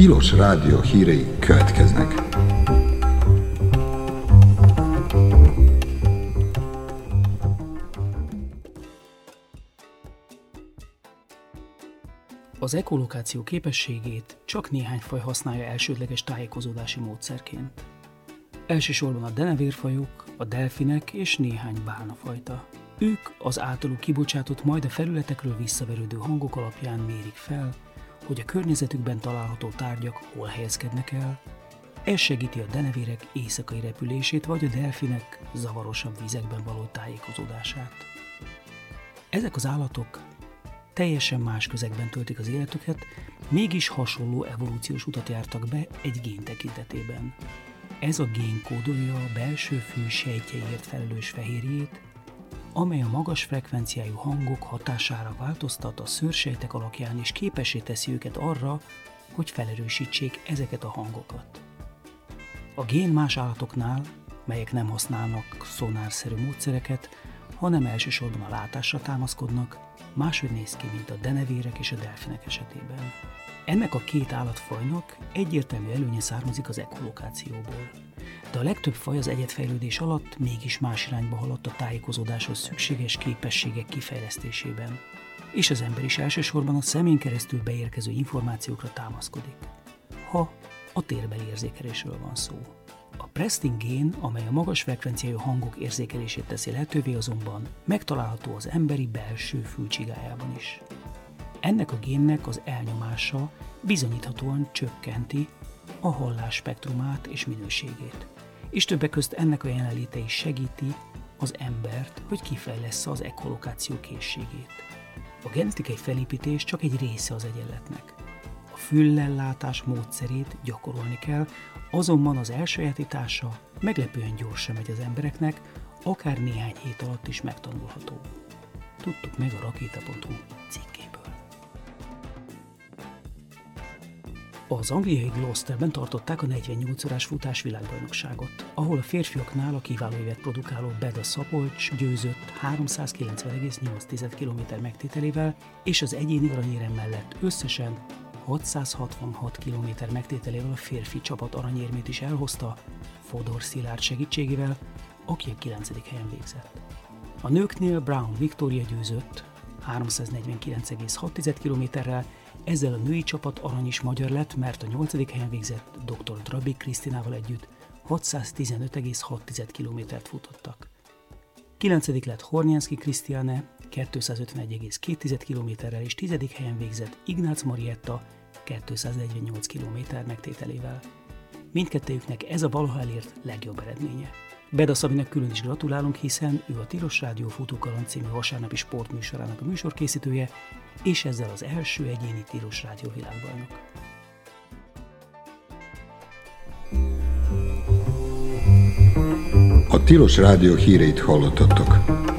Tilos Rádió hírei következnek. Az ekolokáció képességét csak néhány faj használja elsődleges tájékozódási módszerként. Elsősorban a denevérfajok, a delfinek és néhány bálnafajta. Ők az általuk kibocsátott, majd a felületekről visszaverődő hangok alapján mérik fel, hogy a környezetükben található tárgyak hol helyezkednek el. Ez segíti a denevérek éjszakai repülését, vagy a delfinek zavarosabb vizekben való tájékozódását. Ezek az állatok teljesen más közegben töltik az életüket, mégis hasonló evolúciós utat jártak be egy gén tekintetében. Ez a gén kódolja a belső fű sejtjeiért felelős fehérjét, amely a magas frekvenciájú hangok hatására változtat a szőrsejtek alakján és képessé teszi őket arra, hogy felerősítsék ezeket a hangokat. A gén más állatoknál, melyek nem használnak szonárszerű módszereket, hanem elsősorban a látásra támaszkodnak, máshogy néz ki, mint a denevérek és a delfinek esetében. Ennek a két állatfajnak egyértelmű előnye származik az ekolokációból. De a legtöbb faj az egyedfejlődés alatt mégis más irányba haladt a tájékozódáshoz szükséges képességek kifejlesztésében. És az ember is elsősorban a szemén keresztül beérkező információkra támaszkodik, ha a térbeli érzékelésről van szó. A Prestin gén, amely a magas frekvenciájú hangok érzékelését teszi lehetővé, azonban megtalálható az emberi belső fülcsigájában is. Ennek a génnek az elnyomása bizonyíthatóan csökkenti a hallás spektrumát és minőségét, és többek közt ennek a jelenléte is segíti az embert, hogy kifejlessze az ekolokáció készségét. A genetikai felépítés csak egy része az egyenletnek. A füllellátás módszerét gyakorolni kell, azonban az elsajátítása meglepően gyorsan megy az embereknek, akár néhány hét alatt is megtanulható. Tudtuk meg a rakéta.hu cikkéből. Az angliai Gloucesterben tartották a 48 órás futás világbajnokságot, ahol a férfiaknál a kiváló évet produkáló Beda Szabolcs győzött 390,8 km megtételével, és az egyéni aranyérem mellett összesen 666 km megtételével a férfi csapat aranyérmét is elhozta Fodor Szilárd segítségével, aki a 9. helyen végzett. A nőknél Brown Victoria győzött 349,6 km-rel, ezzel a női csapat arany is magyar lett, mert a 8. helyen végzett dr. Drabik Krisztinával együtt 615,6 km-t futottak. 9. lett Hornianszky Krisztiane 251,2 km-rel, és 10. helyen végzett Ignác Marietta 248 km megtételével. Mindkettejüknek ez a valaha elért legjobb eredménye. Beda Szabinak külön is gratulálunk, hiszen ő a Tilos Rádió Futókaland című vasárnapi sportműsorának a műsorkészítője, és ezzel az első egyéni Tilos Rádió világbajnok. A Tilos Rádió híreit hallottatok.